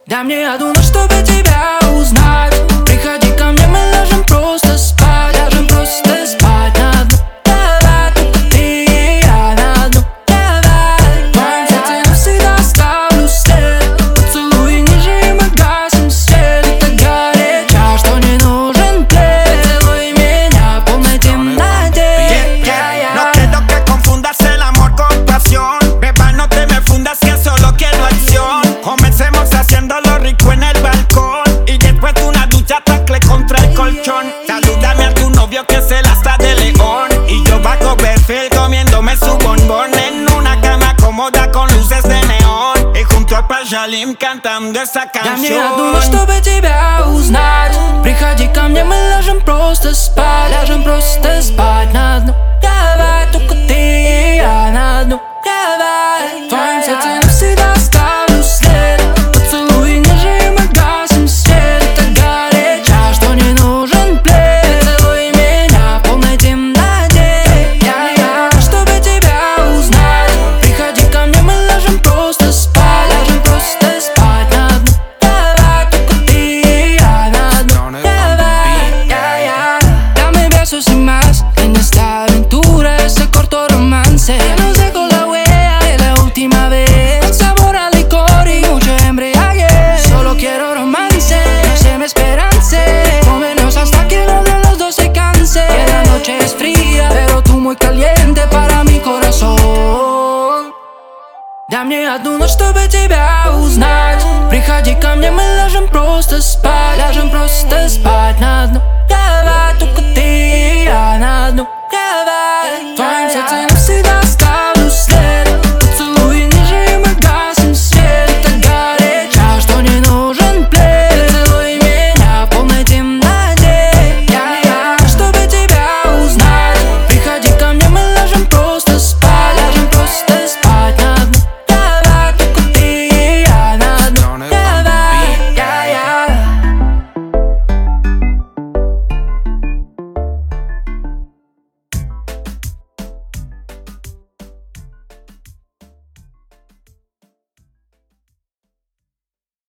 Дай мне одну ночь, чтобы тебя узнать. Приходи ко мне, мы ляжем просто спать. Ляжем просто спать на дно. Давай, только ты и я на дно. Давай, в твоем сердце навсегда оставлю след. Поцелуй ниже, и мы гасим свет. И так горячо, что не нужен плед. Поцелуй меня в полной темноте. No quiero que confundas el amor con pasión. Beba, no te me fundas que solo quiero acción. Comencemos haciéndolo rico en el balcón y después de una ducha tacle contra el colchón. Salúdame a tu novio que se la está de león y yo bajo perfil comiéndome su bombón en una cama cómoda con luces de neón y junto a Pajalim cantando esa Дай мне одну canción. ночь, чтобы тебя узнать. Приходи ко мне, мы ляжем просто спать. Ляжем просто спать на дно. Давай, только ты и я на дно. Давай, в твоем сердце навсегда оставлю след. Поцелуй ниже, и мы гасим свет. И так горячо, что не нужен плед. Поцелуй меня в полной темноте. Чтобы тебя узнать. Приходи ко мне, мы ляжем просто спать. Ляжем просто спать на дно. Давай, только ты y я на dno. Давай, dame besos y más. En esta aventura, ese corto romance. Ya nos dejó la huella de la última vez. El sabor a licor y mucho embriague. Solo quiero romance, no se me esperance. Cómenos hasta que uno de los dos se canse. Que la noche es fría, pero tú muy caliente para mi corazón. Дай мне одну ночь, чтобы тебя узнать. Приходи ко мне, мы ляжем просто спать. Ляжем просто спать на дно. Давай, только ты и я на дно. Давай, в твоем сердце